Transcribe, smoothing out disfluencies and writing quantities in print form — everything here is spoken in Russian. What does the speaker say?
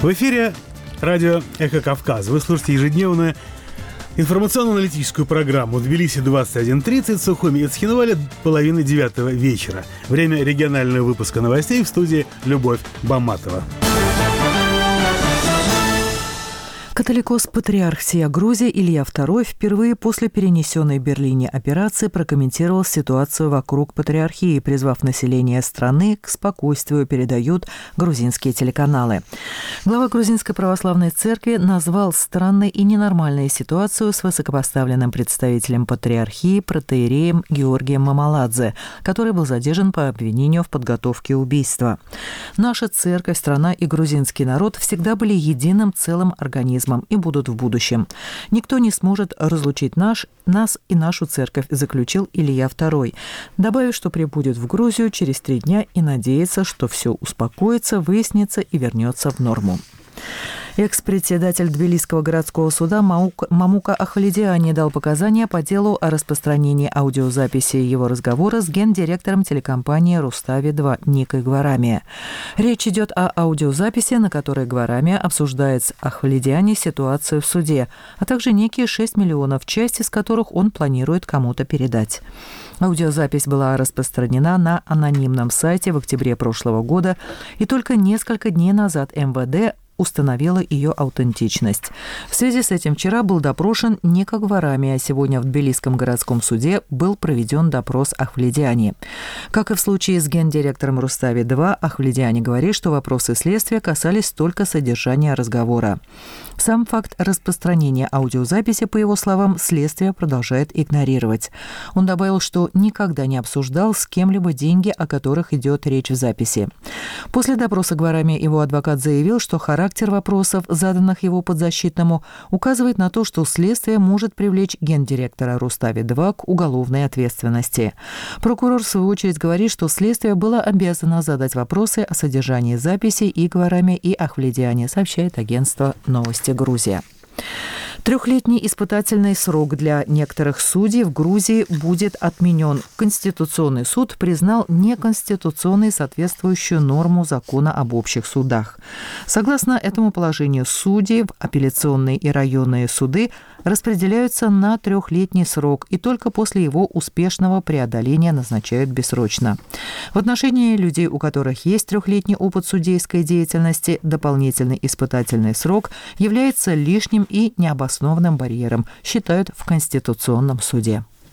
В эфире радио «Эхо Кавказ». Вы слушаете ежедневную информационно-аналитическую программу «Тбилиси 21:30», Сухуми и Цхинвале, 8:30 вечера. Время регионального выпуска новостей, в студии Любовь Баматова. Католикос-патриарх сия Грузии Илья II впервые после перенесенной в Берлине операции прокомментировал ситуацию вокруг патриархии, призвав население страны к спокойствию, передают грузинские телеканалы. Глава Грузинской православной церкви назвал странной и ненормальной ситуацию с высокопоставленным представителем патриархии протоиереем Георгием Мамаладзе, который был задержан по обвинению в подготовке убийства. Наша церковь, страна и грузинский народ всегда были единым целым организмом и будут в будущем. Никто не сможет разлучить нас и нашу церковь, заключил Илья II, добавив, что прибудет в Грузию через 3 дня и надеется, что все успокоится, выяснится и вернется в норму. Экс-председатель Тбилисского городского суда Мамука Ахалидиани дал показания по делу о распространении аудиозаписи его разговора с гендиректором телекомпании «Рустави-2» Никой Гварами. Речь идет о аудиозаписи, на которой Гварами обсуждает с Ахалидиани ситуацию в суде, а также некие 6 миллионов, часть из которых он планирует кому-то передать. Аудиозапись была распространена на анонимном сайте в октябре прошлого года, и только несколько дней назад МВД установила ее аутентичность. В связи с этим вчера был допрошен Ника Гварами, а сегодня в Тбилисском городском суде был проведен допрос Ахвледиани. Как и в случае с гендиректором Рустави-2, Ахвледиани говорит, что вопросы следствия касались только содержания разговора. Сам факт распространения аудиозаписи, по его словам, следствие продолжает игнорировать. Он добавил, что никогда не обсуждал с кем-либо деньги, о которых идет речь в записи. После допроса Гварами его адвокат заявил, что характер вопросов, заданных его подзащитному, указывает на то, что следствие может привлечь гендиректора Рустави-2 к уголовной ответственности. Прокурор, в свою очередь, говорит, что следствие было обязано задать вопросы о содержании записи и Гварами, и Ахвледиани, сообщает агентство «Новости Грузия». 3-летний испытательный срок для некоторых судей в Грузии будет отменен. Конституционный суд признал неконституционной соответствующую норму закона об общих судах. Согласно этому положению, судьи в апелляционные и районные суды распределяются на 3-летний срок и только после его успешного преодоления назначают бессрочно. В отношении людей, у которых есть 3-летний опыт судейской деятельности, дополнительный испытательный срок является лишним и необоснованным барьером, считают в Конституционном суде.